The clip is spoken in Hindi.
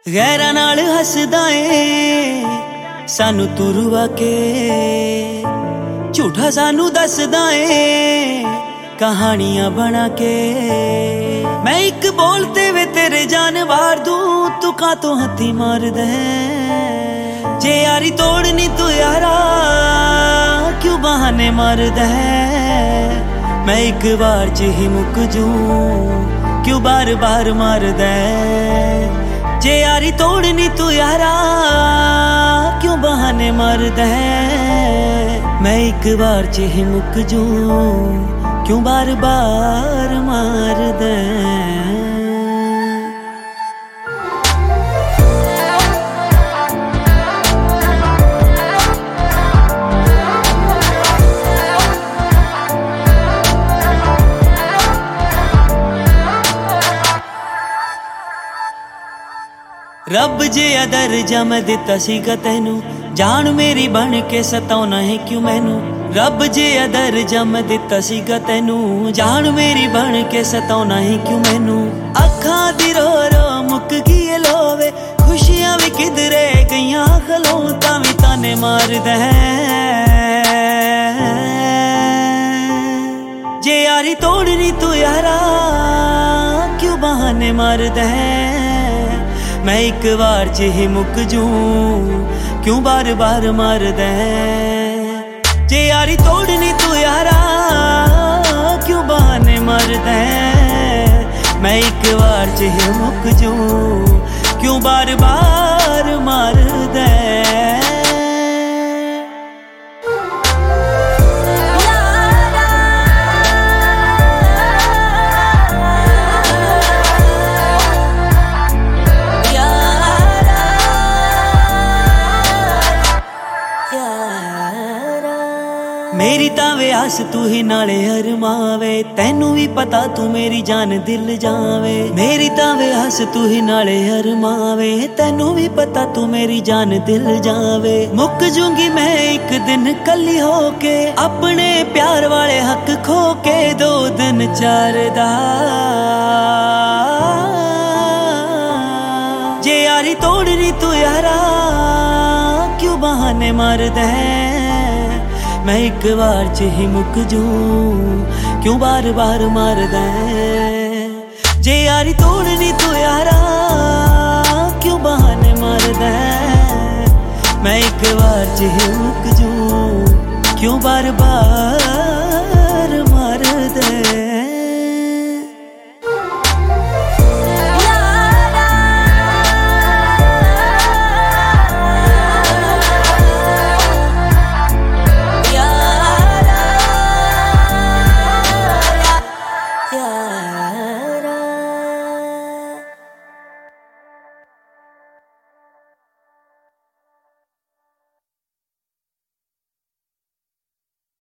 गैरां नाल हसदा ए सानू तू रुवा के, झूठा सानू दसदा ए कहानियां बना के। मैं एक बोलते वे तेरे जान वार दूं, तू का तो हथी मार दे। जे यारी तोड़नी तू यारा क्यों बहाने मार दे। मैं एक बार च ही मुक जूं क्यों बार बार मार दे। जे यारी तोड़नी तू यारा क्यों बहाने मार दे। मैं एक बार च ही मुक जूं क्यों बार बार मार दे। रब जे अदर जम दिता सीगा तैनू, जान मेरी बन के सताउना है क्यों मैनू। रब जे अदर जम दिता सीगा तैनू, जान मेरी बन के सताउना है क्यों मैनू। अखां दी रो रो मुक गई लोवे, खुशियां भी किधरे गईयां खलों भी ताने मार दे। जे यारी तोड़नी तू यारा क्यों बहाने मार दे। मैं एक बार च ही मुक जूं क्यों बार बार मार दे। जे यारी तोड़नी तू यारा क्यों बहाने मार दे। मैं एक बार च ही मुक जूं क्यों बार बार मार दे। मेरी तावे आस तू ही नाले अरमावे, तैनू भी पता तू मेरी जान दिल जावे। मेरी तावे आस तू ही नाले अरमावे, तैनू भी पता तू मेरी जान दिल जावे। मुक जूंगी मैं एक दिन कली होके, अपने प्यार वाले हक खो के। 2 दिन 4 दा जे यारी तोड़नी तू यारा क्यों बहाने मार दे। मैं एक बार च ही मुक जूं क्यों बार बार मार दे। जे यारी तोड़नी तू यारा क्यों बहाने मार दे। मैं एक बार च ही मुक जूं क्यों बार बार मार दे। Yeah.